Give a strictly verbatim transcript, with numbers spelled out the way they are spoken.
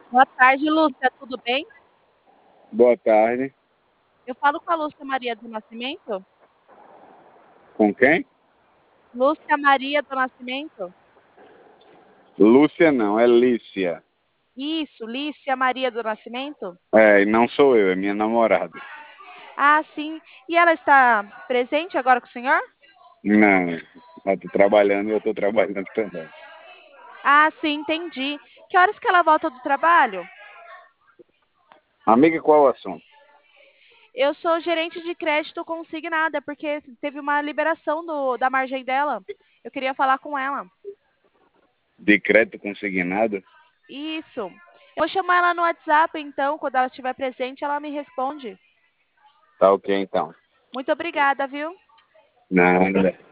Boa tarde, Lúcia, tudo bem? Boa tarde. Eu falo com a Lúcia Maria do Nascimento? Com quem? Lúcia Maria do Nascimento? Lúcia não, é Lícia. Isso, Lícia Maria do Nascimento? É, e não sou eu, é minha namorada. Ah, sim. E ela está presente agora com o senhor? Não, ela tá trabalhando e eu tô trabalhando também. Ah, sim, entendi. Que horas que ela volta do trabalho? Amiga, qual o assunto? Eu sou gerente de crédito consignada, porque teve uma liberação do, da margem dela. Eu queria falar com ela. De crédito consignado? Isso. Eu vou chamar ela no WhatsApp, então, quando ela estiver presente, ela me responde. Tá ok, então. Muito obrigada, viu? Nada.